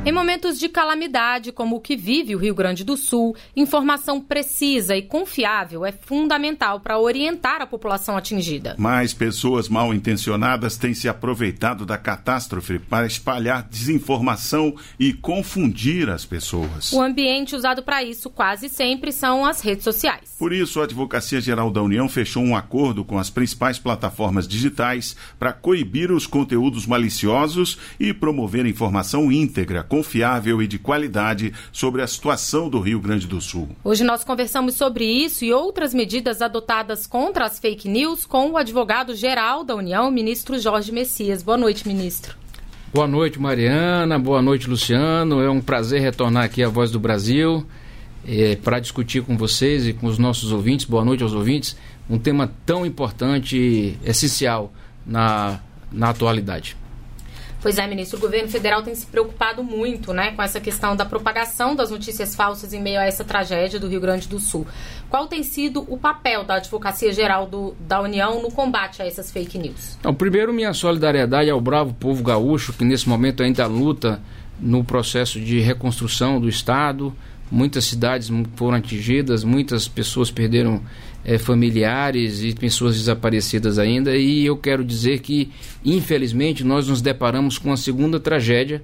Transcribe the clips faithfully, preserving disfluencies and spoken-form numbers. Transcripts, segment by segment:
Em momentos de calamidade, como o que vive o Rio Grande do Sul, informação precisa e confiável é fundamental para orientar a população atingida. Mas pessoas mal intencionadas têm se aproveitado da catástrofe para espalhar desinformação e confundir as pessoas. O ambiente usado para isso quase sempre são as redes sociais. Por isso, a Advocacia Geral da União fechou um acordo com as principais plataformas digitais para coibir os conteúdos maliciosos e promover informação íntegra, confiável e de qualidade sobre a situação do Rio Grande do Sul. Hoje nós conversamos sobre isso e outras medidas adotadas contra as fake news com o advogado-geral da União, ministro Jorge Messias. Boa noite, ministro. Boa noite, Mariana. Boa noite, Luciano. É um prazer retornar aqui à Voz do Brasil é, para discutir com vocês e com os nossos ouvintes. Boa noite aos ouvintes. Um tema tão importante e essencial na, na atualidade. Pois é, ministro, o governo federal tem se preocupado muito, né, com essa questão da propagação das notícias falsas em meio a essa tragédia do Rio Grande do Sul. Qual tem sido o papel da Advocacia Geral do, da União no combate a essas fake news? Então, primeiro, minha solidariedade ao bravo povo gaúcho, que nesse momento ainda luta no processo de reconstrução do Estado. Muitas cidades foram atingidas, muitas pessoas perderam é, familiares e pessoas desaparecidas ainda, e eu quero dizer que, infelizmente, nós nos deparamos com a segunda tragédia.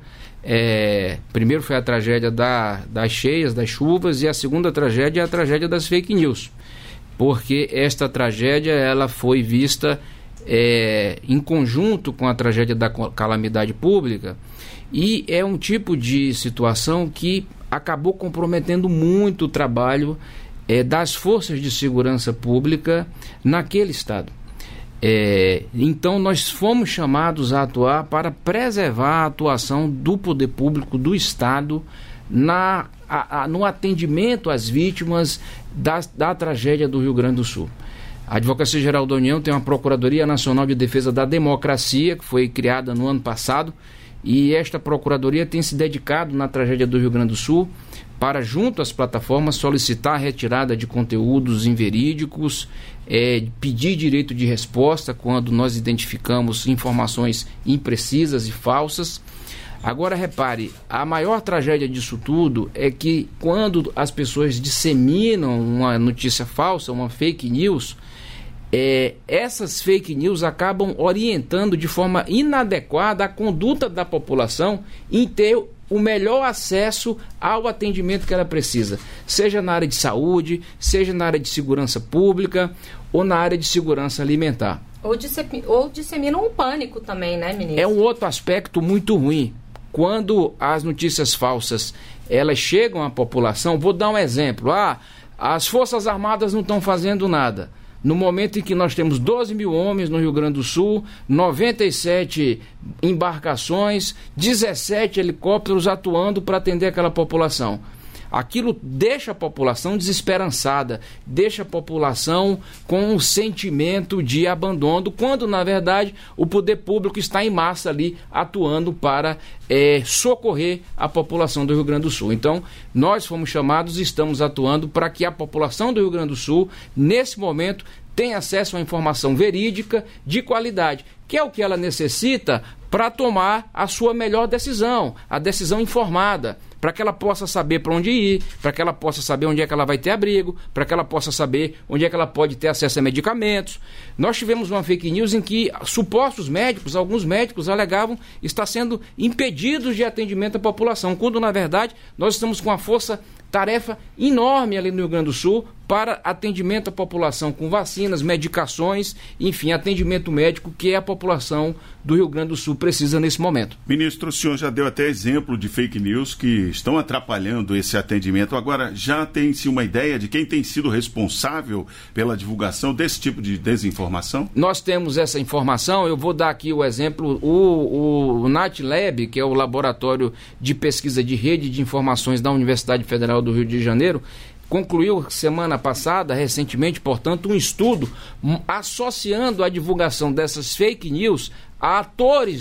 É, primeiro foi a tragédia da, das cheias, das chuvas, e a segunda tragédia é a tragédia das fake news, porque esta tragédia ela foi vista é, em conjunto com a tragédia da calamidade pública, e é um tipo de situação que acabou comprometendo muito o trabalho é, das forças de segurança pública naquele estado. É, então nós fomos chamados a atuar para preservar a atuação do poder público do estado na, a, a, no atendimento às vítimas da, da tragédia do Rio Grande do Sul. A Advocacia Geral da União tem uma Procuradoria Nacional de Defesa da Democracia, que foi criada no ano passado, e esta Procuradoria tem se dedicado na tragédia do Rio Grande do Sul para, junto às plataformas, solicitar a retirada de conteúdos inverídicos, é, pedir direito de resposta quando nós identificamos informações imprecisas e falsas. Agora, repare, a maior tragédia disso tudo é que quando as pessoas disseminam uma notícia falsa, uma fake news, É, essas fake news acabam orientando de forma inadequada a conduta da população em ter o melhor acesso ao atendimento que ela precisa, seja na área de saúde, seja na área de segurança pública ou na área de segurança alimentar. Ou, dissem- ou disseminam um pânico também, né, ministro? É um outro aspecto muito ruim. Quando as notícias falsas elas chegam à população, vou dar um exemplo. Ah, as Forças Armadas não estão fazendo nada. No momento em que nós temos doze mil homens no Rio Grande do Sul, noventa e sete embarcações, dezessete helicópteros atuando para atender aquela população. Aquilo deixa a população desesperançada, deixa a população com um sentimento de abandono, quando, na verdade, o poder público está em massa ali atuando para é, socorrer a população do Rio Grande do Sul. Então, nós fomos chamados e estamos atuando para que a população do Rio Grande do Sul, nesse momento, tenha acesso a informação verídica, de qualidade, que é o que ela necessita para tomar a sua melhor decisão, a decisão informada, para que ela possa saber para onde ir, para que ela possa saber onde é que ela vai ter abrigo, para que ela possa saber onde é que ela pode ter acesso a medicamentos. Nós tivemos uma fake news em que supostos médicos, alguns médicos alegavam estar sendo impedidos de atendimento à população, quando na verdade nós estamos com uma força-tarefa enorme ali no Rio Grande do Sul para atendimento à população com vacinas, medicações, enfim, atendimento médico que a população do Rio Grande do Sul precisa nesse momento. Ministro, o senhor já deu até exemplo de fake news que estão atrapalhando esse atendimento. Agora, já tem-se uma ideia de quem tem sido responsável pela divulgação desse tipo de desinformação? Nós temos essa informação, eu vou dar aqui o exemplo, o, o NatLab, que é o Laboratório de Pesquisa de Rede de Informações da Universidade Federal do Rio de Janeiro, concluiu semana passada, recentemente, portanto, um estudo associando a divulgação dessas fake news a atores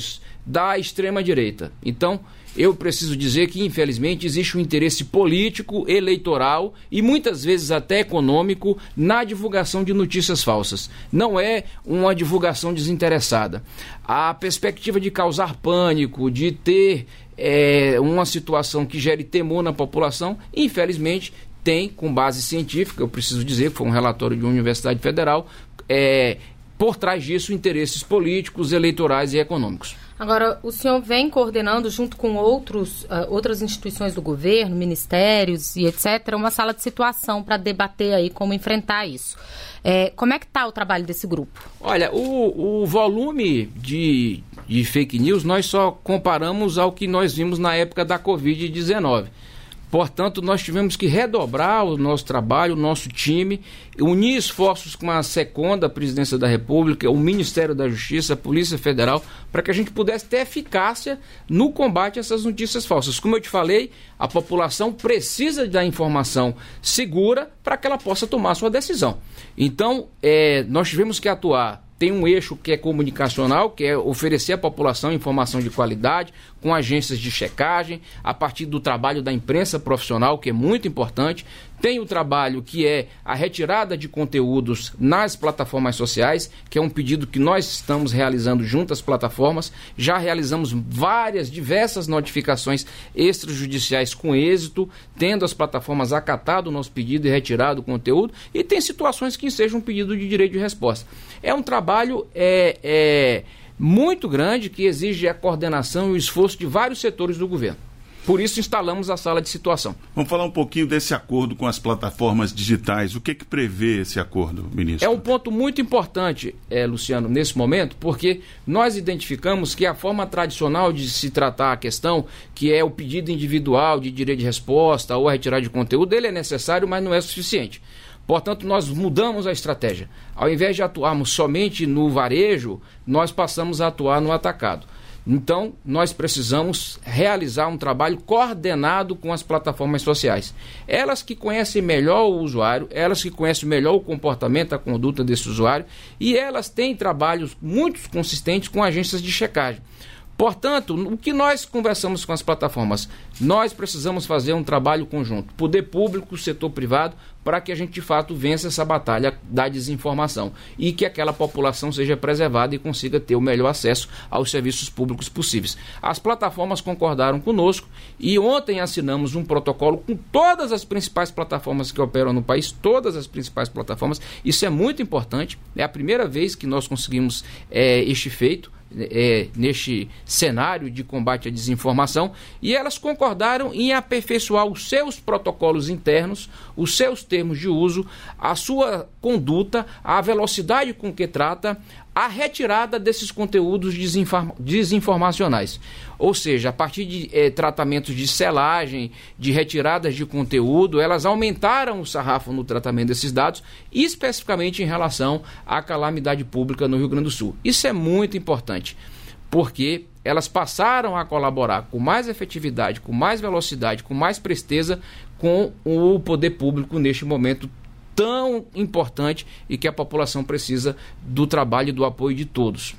da extrema-direita. Então, eu preciso dizer que, infelizmente, existe um interesse político, eleitoral e muitas vezes até econômico na divulgação de notícias falsas. Não é uma divulgação desinteressada. A perspectiva de causar pânico, de ter é, uma situação que gere temor na população, infelizmente, tem, com base científica, eu preciso dizer que foi um relatório de uma universidade federal, é, por trás disso, interesses políticos, eleitorais e econômicos. Agora, o senhor vem coordenando, junto com outros, uh, outras instituições do governo, ministérios e etcétera, uma sala de situação para debater aí como enfrentar isso. É, como é que está o trabalho desse grupo? Olha, o, o volume de, de fake news nós só comparamos ao que nós vimos na época da covid dezenove. Portanto, nós tivemos que redobrar o nosso trabalho, o nosso time, unir esforços com a SECOM da Presidência da República, o Ministério da Justiça, a Polícia Federal, para que a gente pudesse ter eficácia no combate a essas notícias falsas. Como eu te falei, a população precisa da informação segura para que ela possa tomar sua decisão. Então, é, nós tivemos que atuar. Tem um eixo que é comunicacional, que é oferecer à população informação de qualidade, com agências de checagem, a partir do trabalho da imprensa profissional, que é muito importante. Tem o trabalho que é a retirada de conteúdos nas plataformas sociais, que é um pedido que nós estamos realizando junto às plataformas. Já realizamos várias, diversas notificações extrajudiciais com êxito, tendo as plataformas acatado o nosso pedido e retirado o conteúdo, e tem situações que ensejam um pedido de direito de resposta. É um trabalho é, é, muito grande que exige a coordenação e o esforço de vários setores do governo. Por isso instalamos a sala de situação. Vamos falar um pouquinho desse acordo com as plataformas digitais. O que que prevê esse acordo, ministro? É um ponto muito importante, é, Luciano, nesse momento, porque nós identificamos que a forma tradicional de se tratar a questão, que é o pedido individual de direito de resposta ou a retirada de conteúdo, ele é necessário, mas não é suficiente. Portanto, nós mudamos a estratégia. Ao invés de atuarmos somente no varejo, nós passamos a atuar no atacado. Então, nós precisamos realizar um trabalho coordenado com as plataformas sociais. Elas que conhecem melhor o usuário, elas que conhecem melhor o comportamento, a conduta desse usuário, e elas têm trabalhos muito consistentes com agências de checagem. Portanto, o que nós conversamos com as plataformas? Nós precisamos fazer um trabalho conjunto, poder público, setor privado, para que a gente de fato vença essa batalha da desinformação e que aquela população seja preservada e consiga ter o melhor acesso aos serviços públicos possíveis. As plataformas concordaram conosco e ontem assinamos um protocolo com todas as principais plataformas que operam no país, todas as principais plataformas. Isso é muito importante, é a primeira vez que nós conseguimos é, este feito. É, neste cenário de combate à desinformação, e elas concordaram em aperfeiçoar os seus protocolos internos, os seus termos de uso, a sua conduta, a velocidade com que trata, a retirada desses conteúdos desinforma- desinformacionais. Ou seja, a partir de eh, tratamentos de selagem, de retiradas de conteúdo, elas aumentaram o sarrafo no tratamento desses dados, especificamente em relação à calamidade pública no Rio Grande do Sul. Isso é muito importante, porque elas passaram a colaborar com mais efetividade, com mais velocidade, com mais presteza com o poder público neste momento tão importante e que a população precisa do trabalho e do apoio de todos.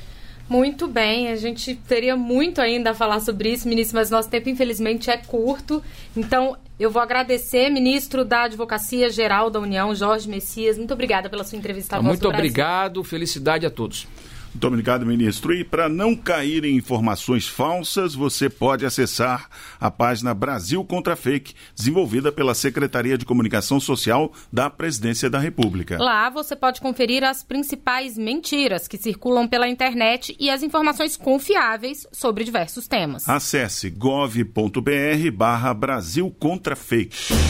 Muito bem, a gente teria muito ainda a falar sobre isso, ministro, mas nosso tempo infelizmente é curto. Então, eu vou agradecer, ministro da Advocacia Geral da União, Jorge Messias. Muito obrigada pela sua entrevista. Muito obrigado, felicidade a todos. Muito obrigado, ministro. E para não cair em informações falsas, você pode acessar a página Brasil Contra Fake, desenvolvida pela Secretaria de Comunicação Social da Presidência da República. Lá você pode conferir as principais mentiras que circulam pela internet e as informações confiáveis sobre diversos temas. Acesse gov ponto br barra Brasil Contra Fake.